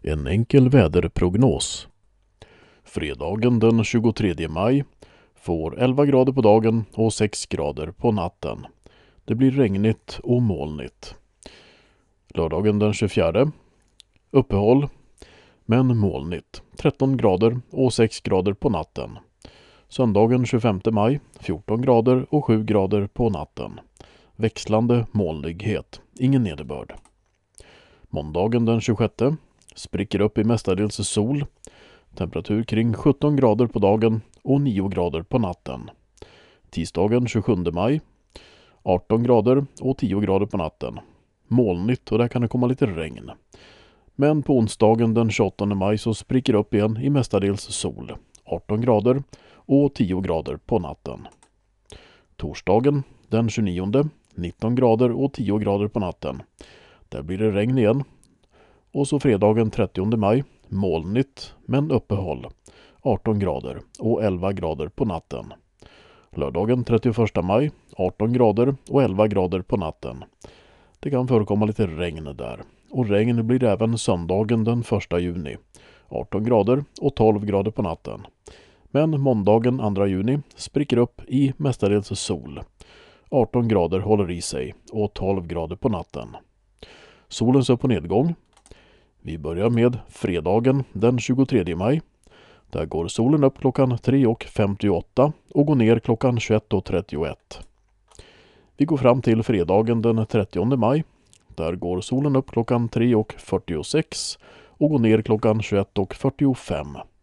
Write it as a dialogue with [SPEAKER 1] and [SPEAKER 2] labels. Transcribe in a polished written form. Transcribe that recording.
[SPEAKER 1] En enkel väderprognos. Fredagen den 23 maj får 11 grader på dagen och 6 grader på natten. Det blir regnigt och molnigt. Lördagen den 24. Uppehåll, men molnigt. 13 grader och 6 grader på natten. Söndagen 25 maj, 14 grader och 7 grader på natten. Växlande molnighet, ingen nederbörd. Måndagen den 26. Spricker upp i mestadels sol. Temperatur kring 17 grader på dagen och 9 grader på natten. Tisdagen 27 maj. 18 grader och 10 grader på natten. Molnigt och där kan det komma lite regn. Men på onsdagen den 28 maj så spricker upp igen i mestadels sol. 18 grader och 10 grader på natten. Torsdagen den 29. 19 grader och 10 grader på natten. Där blir det regn igen. Och så fredagen 30 maj. Molnigt men uppehåll. 18 grader och 11 grader på natten. Lördagen 31 maj. 18 grader och 11 grader på natten. Det kan förekomma lite regn där. Och regn blir även söndagen den 1 juni. 18 grader och 12 grader på natten. Men måndagen 2 juni spricker upp i mestadels sol. 18 grader håller i sig och 12 grader på natten. Solens upp- och nedgång. Vi börjar med fredagen den 23 maj. Där går solen upp klockan 3:58 och går ner klockan 21:31. Vi går fram till fredagen den 30 maj. Där går solen upp klockan 3:46 och går ner klockan 21:45.